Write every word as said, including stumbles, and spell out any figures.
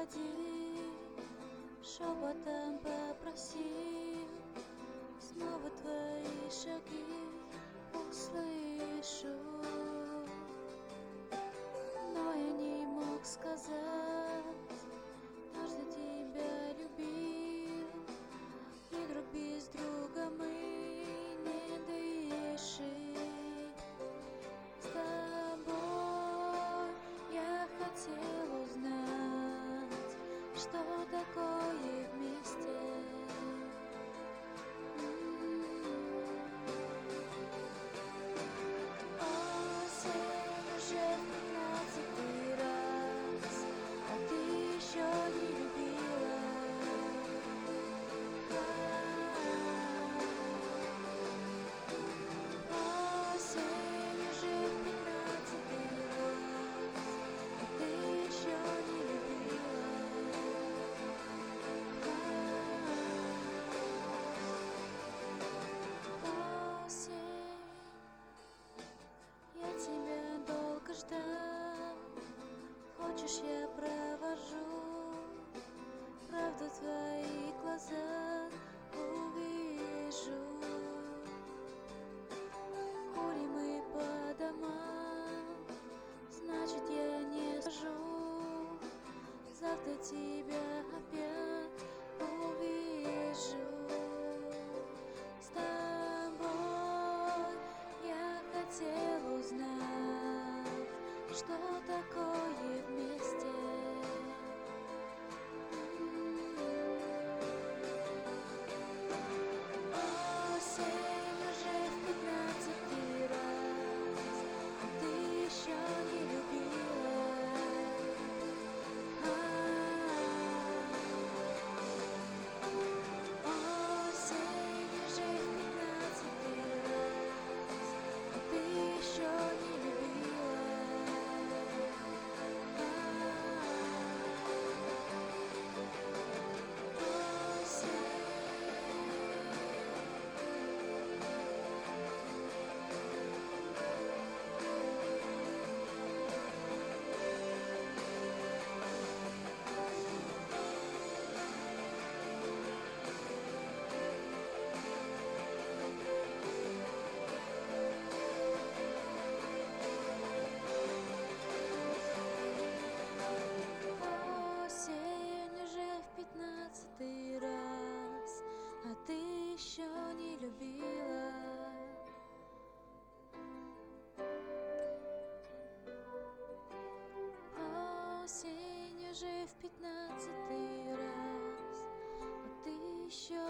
уходи, шепотом попросил, снова твои шаги услышу. Но я не мог сказать, однажды тебя любил, и друг без друга мы не дышим. С тобой я хотел узнать, что такое вместе. Осень уже в пятнадцатый раз, а ты еще не любила. Осень уже в пятнадцатый раз, а ты еще не любила. Осень, я тебя долго ждал, хочешь, я провожу правду в твоих глазах увижу. Курим мы по домам, значит, я не скажу, завтра тебя опять увижу. С тобой я хотел узнать, что такое вместе. Осень уже в пятнадцатый раз, а ты еще не любила. Осень уже в пятнадцатый раз, а ты еще не любила. Осень уже в пятнадцатый раз, а ты еще не любила. Осень уже в пятнадцатый раз, а ты еще